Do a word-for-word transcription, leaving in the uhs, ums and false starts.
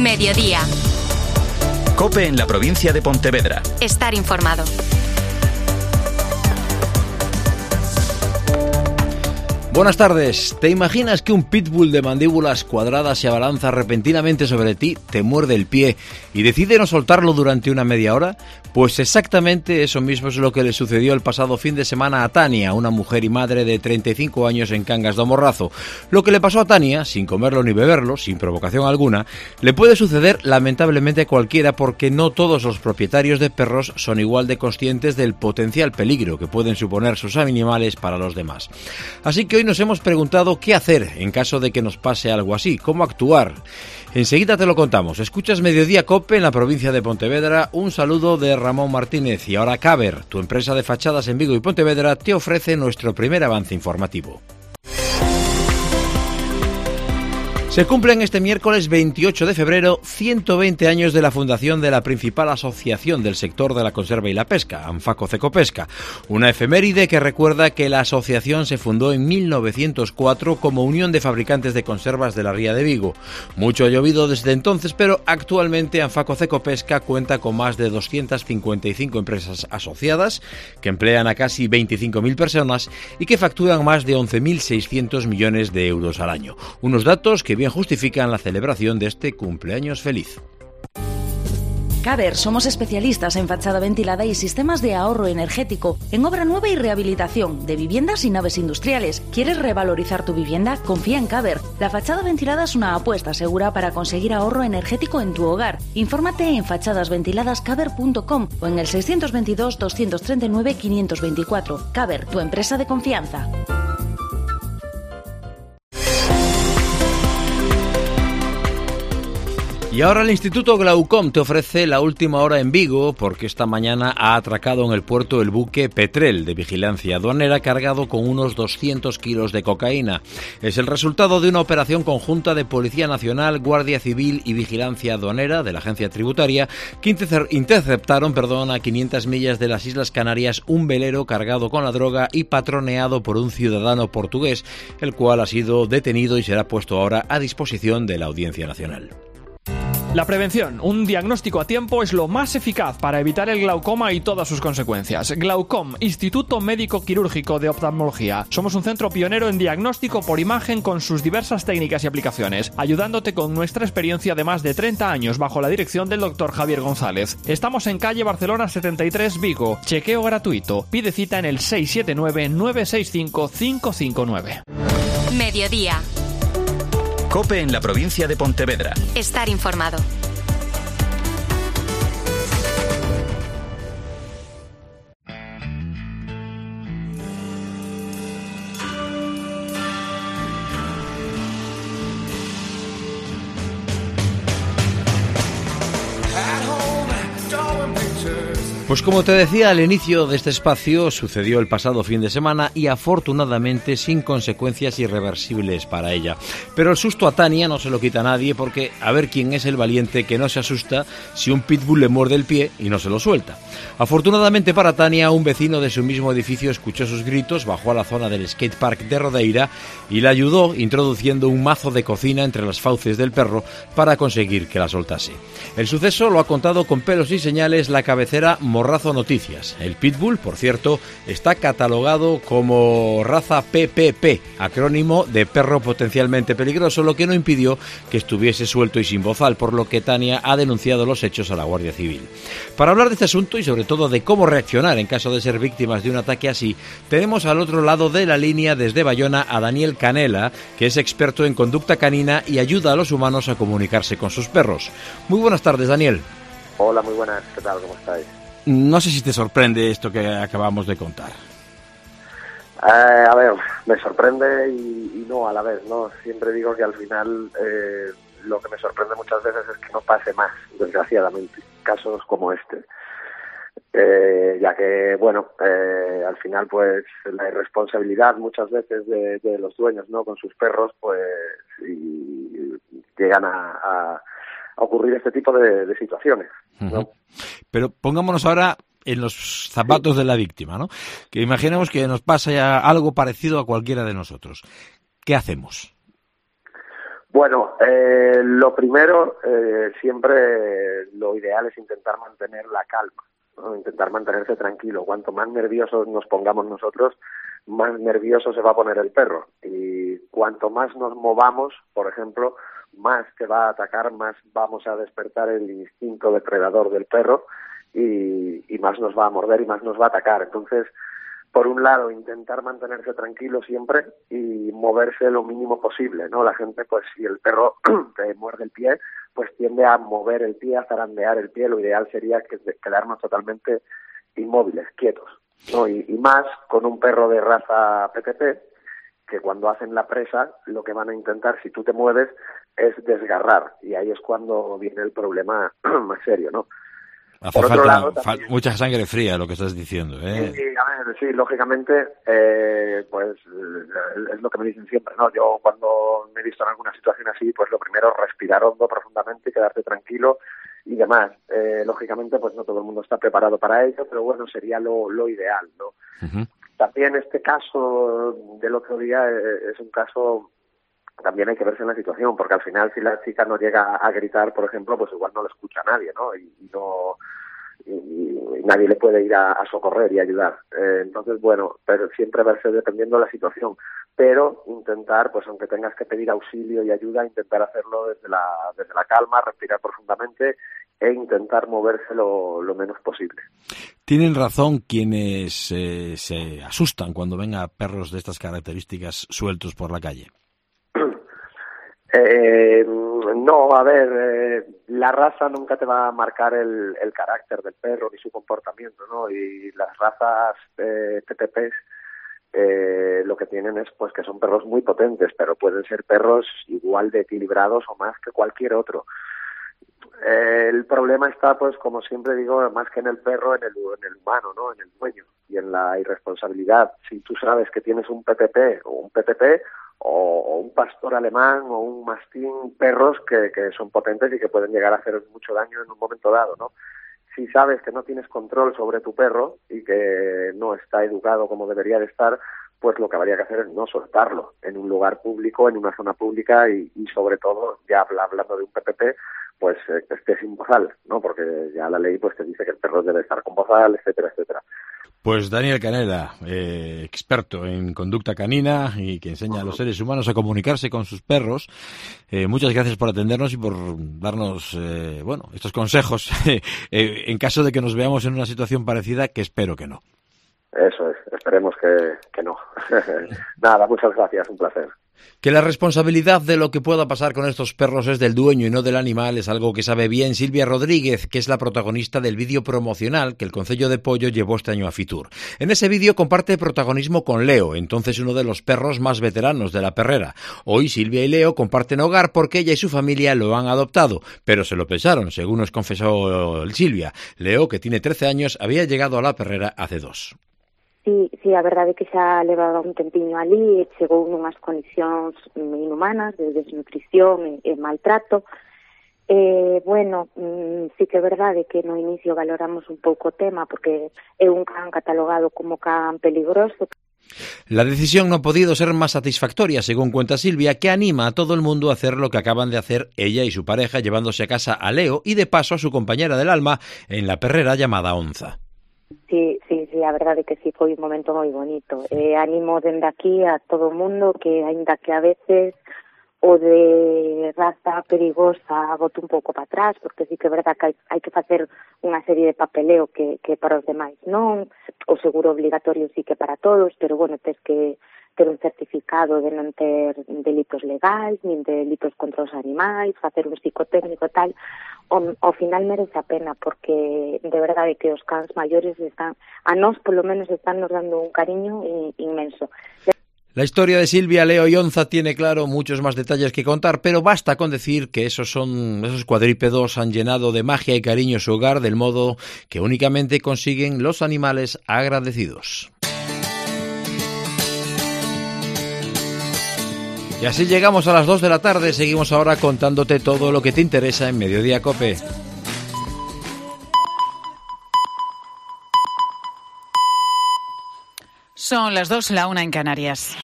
Mediodía. COPE en la provincia de Pontevedra. Estar informado. Buenas tardes. ¿Te imaginas que un pitbull de mandíbulas cuadradas se abalanza repentinamente sobre ti, te muerde el pie y decide no soltarlo durante una media hora? Pues exactamente eso mismo es lo que le sucedió el pasado fin de semana a Tania, una mujer y madre de treinta y cinco años en Cangas do Morrazo. Lo que le pasó a Tania, sin comerlo ni beberlo, sin provocación alguna, le puede suceder lamentablemente a cualquiera, porque no todos los propietarios de perros son igual de conscientes del potencial peligro que pueden suponer sus animales para los demás. Así que hoy nos hemos preguntado qué hacer en caso de que nos pase algo así, cómo actuar. Enseguida te lo contamos. Escuchas Mediodía COPE en la provincia de Pontevedra. Un saludo de Ramón Martínez. Y ahora Caber, tu empresa de fachadas en Vigo y Pontevedra, te ofrece nuestro primer avance informativo. Se cumplen este miércoles veintiocho de febrero ciento veinte años de la fundación de la principal asociación del sector de la conserva y la pesca, Anfaco Cecopesca, una efeméride que recuerda que la asociación se fundó en mil novecientos cuatro como Unión de Fabricantes de Conservas de la Ría de Vigo. Mucho ha llovido desde entonces, pero actualmente Anfaco Cecopesca cuenta con más de doscientas cincuenta y cinco empresas asociadas que emplean a casi veinticinco mil personas y que facturan más de once mil seiscientos millones de euros al año. Unos datos que bien justifican la celebración de este cumpleaños feliz. Caber, somos especialistas en fachada ventilada y sistemas de ahorro energético, en obra nueva y rehabilitación, de viviendas y naves industriales. ¿Quieres revalorizar tu vivienda? Confía en Caber. La fachada ventilada es una apuesta segura para conseguir ahorro energético en tu hogar. Infórmate en fachadas ventiladas caber punto com o en el seiscientos veintidós, doscientos treinta y nueve, quinientos veinticuatro. Caber, tu empresa de confianza. Y ahora el Instituto Glaucom te ofrece la última hora en Vigo, porque esta mañana ha atracado en el puerto el buque Petrel de vigilancia aduanera cargado con unos doscientos kilos de cocaína. Es el resultado de una operación conjunta de Policía Nacional, Guardia Civil y Vigilancia Aduanera de la Agencia Tributaria, que interceptaron perdón, a quinientas millas de las Islas Canarias un velero cargado con la droga y patroneado por un ciudadano portugués, el cual ha sido detenido y será puesto ahora a disposición de la Audiencia Nacional. La prevención, un diagnóstico a tiempo, es lo más eficaz para evitar el glaucoma y todas sus consecuencias. Glaucom, Instituto Médico Quirúrgico de Oftalmología. Somos un centro pionero en diagnóstico por imagen con sus diversas técnicas y aplicaciones, ayudándote con nuestra experiencia de más de treinta años bajo la dirección del doctor Javier González. Estamos en calle Barcelona setenta y tres, Vigo. Chequeo gratuito. Pide cita en el seis siete nueve, nueve seis cinco, cinco cinco nueve. Mediodía. COPE en la provincia de Pontevedra. Estar informado. Pues como te decía al inicio de este espacio, sucedió el pasado fin de semana y afortunadamente sin consecuencias irreversibles para ella. Pero el susto a Tania no se lo quita a nadie, porque a ver quién es el valiente que no se asusta si un pitbull le muerde el pie y no se lo suelta. Afortunadamente para Tania, un vecino de su mismo edificio escuchó sus gritos, bajó a la zona del skatepark de Rodeira y la ayudó introduciendo un mazo de cocina entre las fauces del perro para conseguir que la soltase. El suceso lo ha contado con pelos y señales la cabecera Morrazo Noticias. El pitbull, por cierto, está catalogado como raza P P P, acrónimo de perro potencialmente peligroso, lo que no impidió que estuviese suelto y sin bozal, por lo que Tania ha denunciado los hechos a la Guardia Civil. Para hablar de este asunto y sobre todo de cómo reaccionar en caso de ser víctimas de un ataque así, tenemos al otro lado de la línea desde Bayona a Daniel Canela, que es experto en conducta canina y ayuda a los humanos a comunicarse con sus perros. Muy buenas tardes, Daniel. Hola, muy buenas. ¿Qué tal? ¿Cómo estáis? No sé si te sorprende esto que acabamos de contar. Eh, a ver, me sorprende y, y no a la vez, ¿no? Siempre digo que al final eh, lo que me sorprende muchas veces es que no pase más, desgraciadamente, casos como este. Eh, ya que, bueno, eh, al final, pues, la irresponsabilidad muchas veces de, de los dueños, ¿no? Con sus perros, pues, y llegan a... a a ocurrir este tipo de, de situaciones, ¿no? Uh-huh. Pero pongámonos ahora en los zapatos sí. de la víctima, ¿no? Que imaginemos que nos pasa ya algo parecido a cualquiera de nosotros. ¿Qué hacemos? Bueno, eh, lo primero, eh, siempre lo ideal es intentar mantener la calma, ¿no? Intentar mantenerse tranquilo. Cuanto más nerviosos nos pongamos nosotros, más nervioso se va a poner el perro. Y cuanto más nos movamos, por ejemplo, más te va a atacar, más vamos a despertar el instinto depredador del perro y, y más nos va a morder y más nos va a atacar. Entonces, por un lado, intentar mantenerse tranquilo siempre y moverse lo mínimo posible, ¿no? La gente, pues, si el perro te muerde el pie, pues tiende a mover el pie, a zarandear el pie. Lo ideal sería que quedarnos totalmente inmóviles, quietos, ¿no? Y, y más con un perro de raza P T P, que cuando hacen la presa, lo que van a intentar, si tú te mueves, es desgarrar. Y ahí es cuando viene el problema más serio, ¿no? Hace Por falta otro lado, fa- también, mucha sangre fría, lo que estás diciendo, ¿eh? Sí, a ver, sí, lógicamente, eh, pues es lo que me dicen siempre, ¿no? Yo cuando me he visto en alguna situación así, pues lo primero es respirar hondo, profundamente, quedarte tranquilo y demás. Eh, lógicamente, pues no todo el mundo está preparado para ello, pero bueno, sería lo, lo ideal, ¿no? Uh-huh. También este caso del otro día eh, es un caso, también hay que verse en la situación, porque al final si la chica no llega a gritar, por ejemplo, pues igual no lo escucha nadie, ¿no? Y, y no... Y, y nadie le puede ir a, a socorrer y ayudar. Eh, entonces, bueno, pero siempre verse dependiendo de la situación, pero intentar, pues aunque tengas que pedir auxilio y ayuda, intentar hacerlo desde la desde la calma, respirar profundamente e intentar moverse lo, lo menos posible. Tienen razón quienes eh, se asustan cuando ven a perros de estas características sueltos por la calle. Eh, no, a ver, eh, la raza nunca te va a marcar el, el carácter del perro ni su comportamiento, ¿no? Y las razas eh, P T Ps eh, lo que tienen es pues que son perros muy potentes, pero pueden ser perros igual de equilibrados o más que cualquier otro. Eh, el problema está, pues, como siempre digo, más que en el perro, en el, en el humano, ¿no? En el dueño y en la irresponsabilidad. Si tú sabes que tienes un P T P o un P T P o, o un pastor alemán o un mastín, perros que, que son potentes y que pueden llegar a hacer mucho daño en un momento dado, ¿no? Si sabes que no tienes control sobre tu perro y que no está educado como debería de estar, pues lo que habría que hacer es no soltarlo en un lugar público, en una zona pública y, y sobre todo, ya hablando de un P P P, pues eh, que esté sin bozal, ¿no? Porque ya la ley pues te dice que el perro debe estar con bozal, etcétera, etcétera. Pues Daniel Canela, eh, experto en conducta canina y que enseña a los seres humanos a comunicarse con sus perros. Eh, muchas gracias por atendernos y por darnos, eh, bueno, estos consejos eh, en caso de que nos veamos en una situación parecida, que espero que no. Eso es, esperemos que, que no. Nada, muchas gracias, un placer. Que la responsabilidad de lo que pueda pasar con estos perros es del dueño y no del animal es algo que sabe bien Silvia Rodríguez, que es la protagonista del vídeo promocional que el Concello de Pollo llevó este año a Fitur. En ese vídeo comparte protagonismo con Leo, entonces uno de los perros más veteranos de la perrera. Hoy Silvia y Leo comparten hogar porque ella y su familia lo han adoptado, pero se lo pensaron, según nos confesó Silvia. Leo, que tiene trece años, había llegado a la perrera hace dos. Sí, sí, a verdade é que xa levaba un tempiño ali e chegou nunhas condicións inhumanas de desnutrición e, e maltrato. Eh, bueno, mm, sí que é verdade que no inicio valoramos un pouco o tema porque é un can catalogado como can peligroso. La decisión no ha podido ser más satisfactoria, según cuenta Silvia, que anima a todo el mundo a hacer lo que acaban de hacer ella y su pareja, llevándose a casa a Leo y de paso a su compañera del alma en la perrera llamada Onza. Sí, sí, sí, a verdade é que sí, foi un momento moi bonito. Eh, animo dende aquí a todo o mundo que, aínda que a veces o de raza perigosa bote un pouco para atrás, porque sí que é verdade que hai, hai que facer unha serie de papeleo que, que para os demais non, o seguro obligatorio sí que para todos, pero bueno, tens que ter un certificado de non ter delitos legais, nin delitos contra os animais, facer un psicotécnico e tal, o, ao final merece a pena, porque de verdade que os cans maiores están, a nós polo menos están nos dando un cariño inmenso. La historia de Silvia, Leo y Onza tiene, claro, muchos más detalles que contar, pero basta con decir que esos son esos cuadrúpedos han llenado de magia y cariño su hogar del modo que únicamente consiguen los animales agradecidos. Y así llegamos a las dos de la tarde. Seguimos ahora contándote todo lo que te interesa en Mediodía Cope. Son las dos, la una en Canarias.